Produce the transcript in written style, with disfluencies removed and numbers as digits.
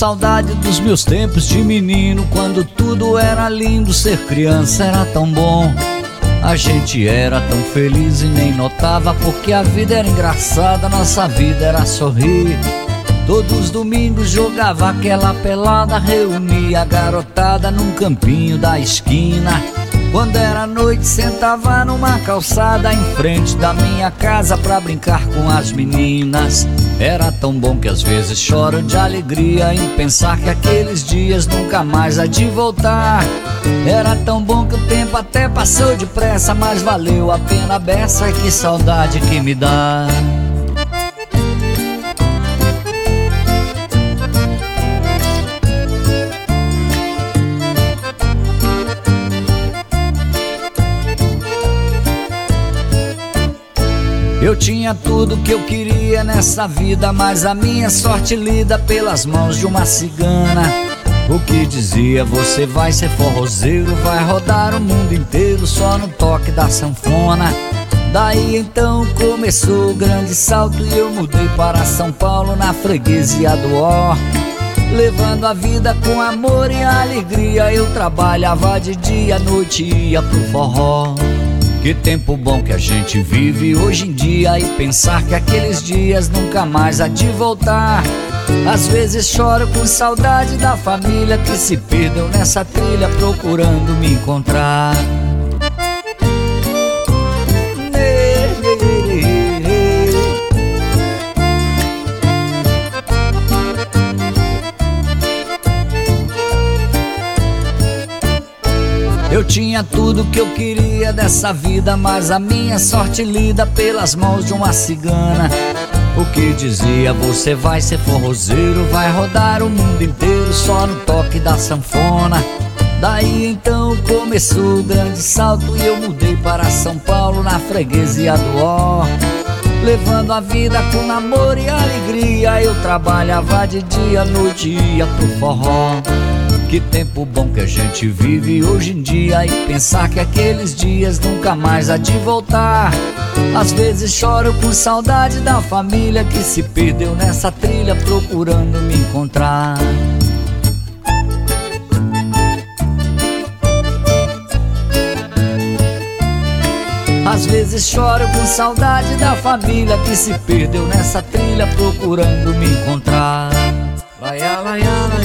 saudade dos meus tempos de menino, quando tudo era lindo, ser criança era tão bom. A gente era tão feliz e nem notava, porque a vida era engraçada, nossa vida era sorrir. Todos os domingos jogava aquela pelada, reunia a garotada num campinho da esquina. Quando era noite sentava numa calçada em frente da minha casa pra brincar com as meninas. Era tão bom que às vezes choro de alegria em pensar que aqueles dias nunca mais há de voltar. Era tão bom que o tempo até passou depressa, mas valeu a pena a beça, e que saudade que me dá. Eu tinha tudo que eu queria nessa vida, mas a minha sorte lida pelas mãos de uma cigana. O que dizia: você vai ser forrozeiro, vai rodar o mundo inteiro só no toque da sanfona. Daí então começou o grande salto e eu mudei para São Paulo, na freguesia do Ó. Levando a vida com amor e alegria, eu trabalhava de dia, à noite ia pro forró. Que tempo bom que a gente vive hoje em dia, e pensar que aqueles dias nunca mais há de voltar. Às vezes choro com saudade da família que se perdeu nessa trilha procurando me encontrar. Eu tinha tudo que eu queria dessa vida, mas a minha sorte lida pelas mãos de uma cigana. O que dizia: você vai ser forrozeiro, vai rodar o mundo inteiro só no toque da sanfona. Daí então começou o grande salto e eu mudei para São Paulo, na freguesia do Ó. Levando a vida com amor e alegria, eu trabalhava de dia, à noite ia pro forró. Que tempo bom que a gente vive hoje em dia, e pensar que aqueles dias nunca mais há de voltar. Às vezes choro com saudade da família que se perdeu nessa trilha procurando me encontrar. Às vezes choro com saudade da família que se perdeu nessa trilha procurando me encontrar. Laiá, laiá, laiá.